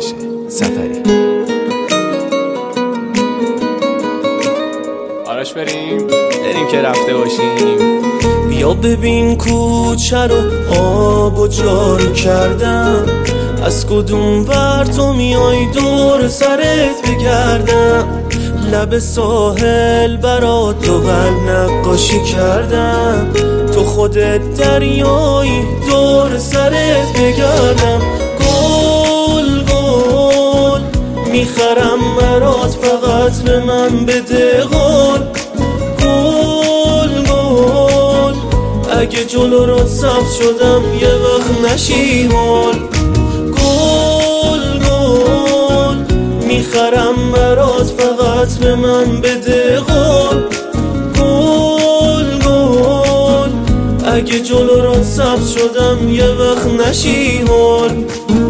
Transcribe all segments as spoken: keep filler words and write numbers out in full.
باشه. سفری آراش بریم بریم که رفته باشیم. بیا ببین کوچه رو آب و جارو کردم، از کدوم ور تو میای دور سرت بگردم. لب ساحل برات دو قلب نقاشی کردم، تو خودت دریایی دور سرت بگردم. گل گل میخرم برات فقط به من بده قول. گل گل اگه جلو رات سبز شدم یه وقت نشی هول. گل گل میخرم برات فقط به من بده قول. گل گل اگه جلو رات سبز شدم یه وقت نشی هول.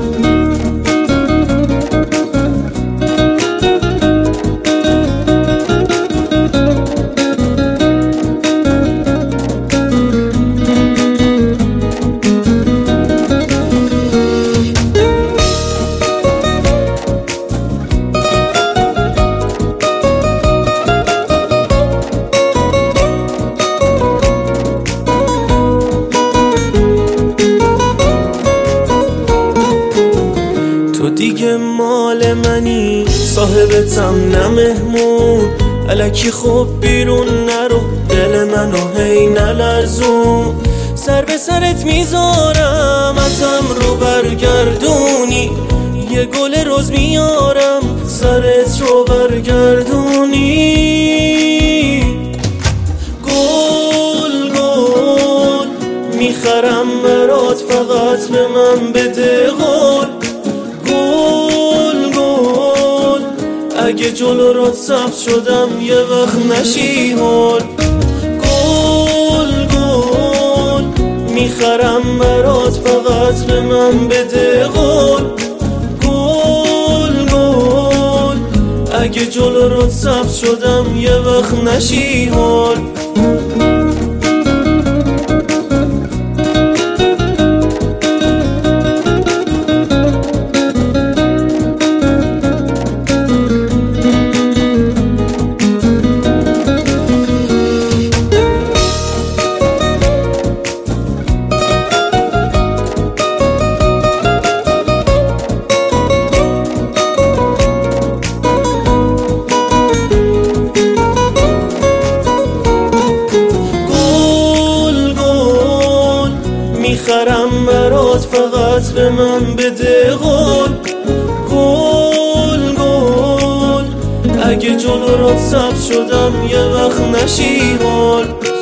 دیگه مال منی صاحبتم نه مهمون، الکی خب بیرون نرو دل منو هی نلرزون. سر به سرت میذارم ازم رو برگردونی، یه گل روز میارم سرت رو برگردونی. گل گل میخرم برات فقط به من بده قول. گل گل اگه جلو رات سبز شدم یه وقت نشی هول. گل گل میخرم برات فقط به من بده قول. گل گل اگه جلو رات سبز شدم یه وقت نشی هول. میخرم برات فقط به من بده قول. گل گل اگه جلو رات سبز شدم یه وقت نشی هول.